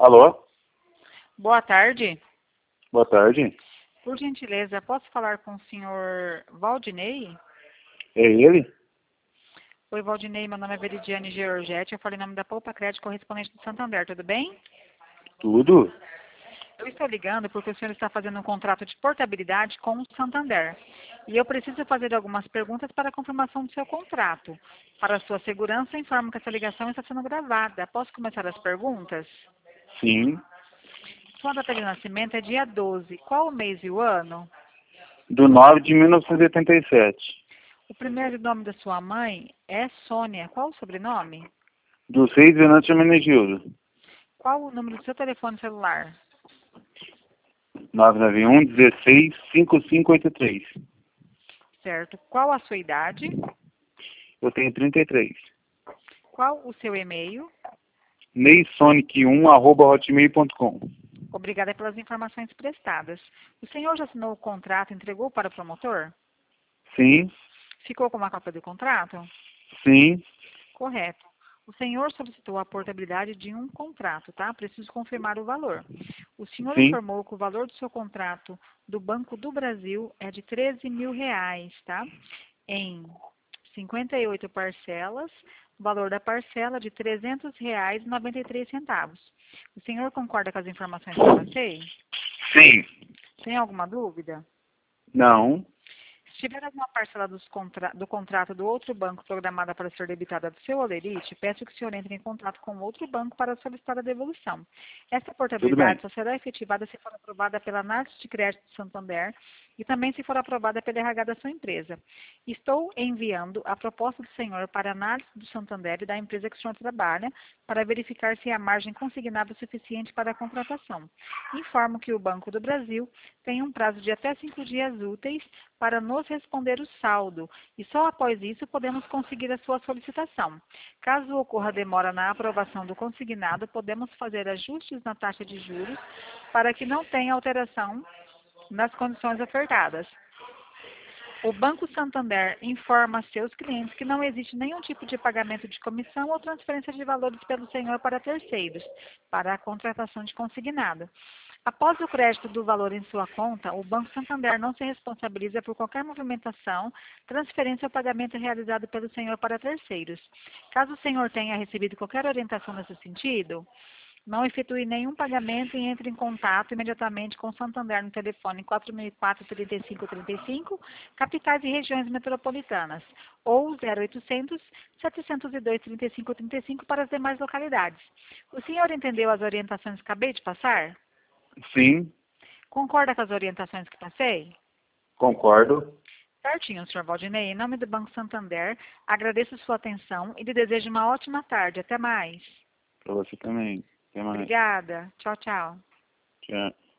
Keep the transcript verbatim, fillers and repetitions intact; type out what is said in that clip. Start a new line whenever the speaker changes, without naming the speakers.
Alô?
Boa tarde.
Boa tarde.
Por gentileza, posso falar com o senhor Valdinei?
É ele?
Oi, Valdinei, meu nome é Veridiane Georgetti, eu falei em nome da Poupa Crédito, correspondente do Santander, tudo bem?
Tudo?
Eu estou ligando porque o senhor está fazendo um contrato de portabilidade com o Santander. E eu preciso fazer algumas perguntas para a confirmação do seu contrato. Para a sua segurança, informo que essa ligação está sendo gravada. Posso começar as perguntas?
Sim.
Sua data de nascimento é dia doze. Qual o mês e o ano?
Do nove de mil novecentos e oitenta e sete.
O primeiro nome da sua mãe é Sônia. Qual o sobrenome?
Do seis Venâncio Hermenegildo.
Qual o número do seu telefone celular?
nove nove um, dezesseis, cinquenta e cinco oitenta e três.
Certo. Qual a sua idade?
Eu tenho trinta e três.
Qual o seu e-mail?
neisonic um, arroba hotmail ponto com.
Obrigada pelas informações prestadas. O senhor já assinou o contrato e entregou para o promotor?
Sim.
Ficou com uma cópia do contrato?
Sim.
Correto. O senhor solicitou a portabilidade de um contrato, tá? Preciso confirmar o valor. O senhor
Sim.
informou que o valor do seu contrato do Banco do Brasil é de treze mil reais, tá? Em cinquenta e oito parcelas, o valor da parcela de trezentos reais e noventa e três centavos. O senhor concorda com as informações que eu passei?
Sim.
Tem alguma dúvida?
Não.
Se tiver alguma parcela dos contra... do contrato do outro banco programada para ser debitada do seu holerite, peço que o senhor entre em contato com outro banco para solicitar a devolução. Essa
Tudo bem.
portabilidade só será efetivada se for aprovada pela análise de crédito do Santander e também se for aprovada pela R H da sua empresa. Estou enviando a proposta do senhor para análise do Santander e da empresa que o senhor trabalha para verificar se há margem consignada suficiente para a contratação. Informo que o Banco do Brasil tem um prazo de até cinco dias úteis para nos responder o saldo, e só após isso podemos conseguir a sua solicitação. Caso ocorra demora na aprovação do consignado, podemos fazer ajustes na taxa de juros para que não tenha alteração nas condições ofertadas. O Banco Santander informa a seus clientes que não existe nenhum tipo de pagamento de comissão ou transferência de valores pelo senhor para terceiros, para a contratação de consignado. Após o crédito do valor em sua conta, o Banco Santander não se responsabiliza por qualquer movimentação, transferência ou pagamento realizado pelo senhor para terceiros. Caso o senhor tenha recebido qualquer orientação nesse sentido, não efetue nenhum pagamento e entre em contato imediatamente com o Santander no telefone quatro mil e quatro, trinta e cinco trinta e cinco, capitais e regiões metropolitanas, ou zero oitocentos, setecentos e dois, trinta e cinco trinta e cinco para as demais localidades. O senhor entendeu as orientações que acabei de passar?
Sim.
Concorda com as orientações que passei?
Concordo.
Certinho, senhor Valdinei. Em nome do Banco Santander, agradeço sua atenção e lhe desejo uma ótima tarde. Até mais.
Pra você também. Até mais.
Obrigada. Tchau, tchau.
Tchau.